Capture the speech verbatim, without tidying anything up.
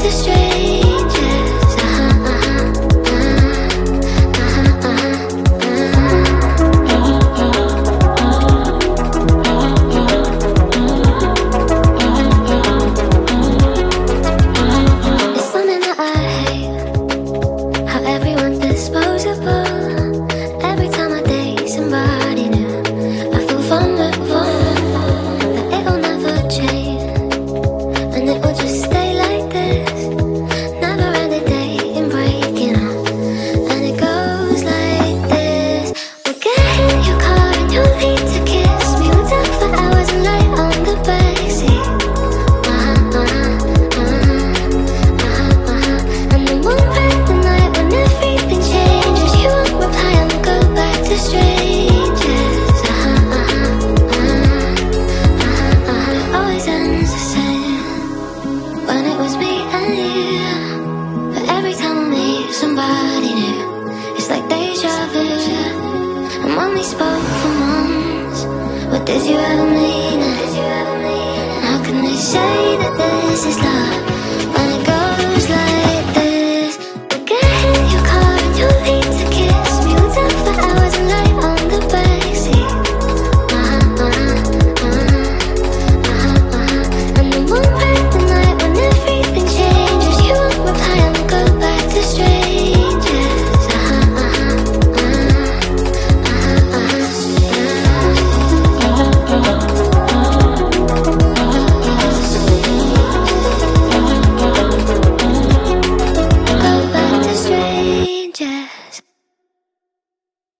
to strangers. Uh-huh, uh-huh, uh-huh, uh-huh. It's something that I hate, how everyone's disposable. Every time I date somebody new, I feel vulnerable, that it'll never change, and it will just stay like this. Never ending dating, breaking up, and it goes like this. We'll get in your car and you'll need to kiss me. We'll talk for hours and lie on the backseat. Uh-huh, uh-huh, uh-huh, uh-huh, uh-huh. And then we'll spend the night when everything changes. You won't reply and we'll go back to strangers. Uh-huh, uh-huh, uh-huh, uh-huh, uh-huh. It always ends the same when it was me and you. But every time I meet somebody new, it's like deja vu. And when we spoke for months, what did you ever mean? How can they say that this is love?